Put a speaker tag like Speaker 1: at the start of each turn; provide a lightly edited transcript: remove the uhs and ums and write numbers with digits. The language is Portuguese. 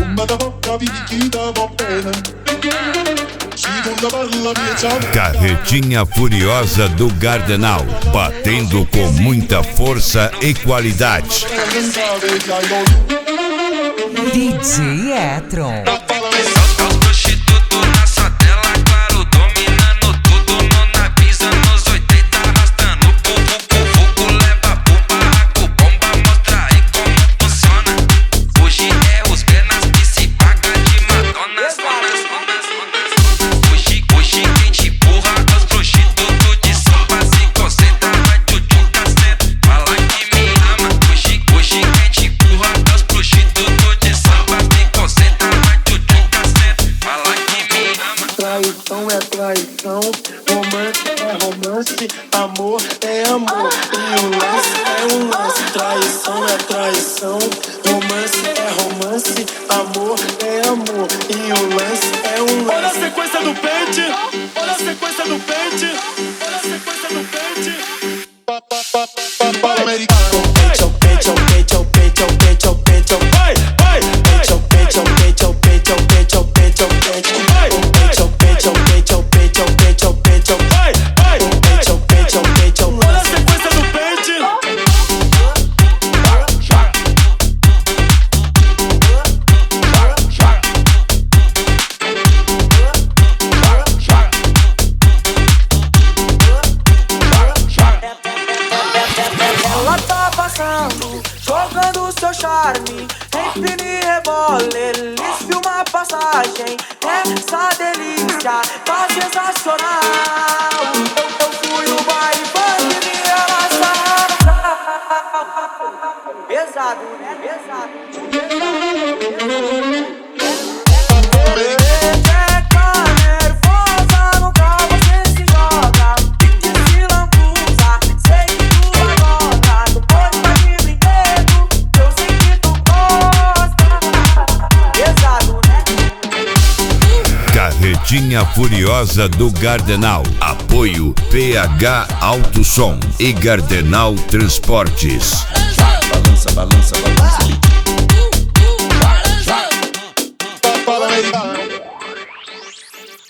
Speaker 1: Carretinha Furiosa do Gardenal, batendo com muita força e qualidade.
Speaker 2: DJ Etron.
Speaker 3: Traição, romance é romance, amor é amor, e o lance é um lance. Traição é traição, romance é romance, amor é amor, e o lance é um lance. Olha a sequência do pente, olha a sequência do pente, olha a sequência do pente. Americano.
Speaker 4: Jogando seu charme, empine rebole, eles filmam a passagem. Essa delícia tá sensacional. Eu fui o baile funk e me relaxar. Pesado, né? Pesado.
Speaker 1: Carretinha Furiosa do Gardenal. Apoio PH Auto Som e Gardenal Transportes.
Speaker 3: Balança, balança, balança.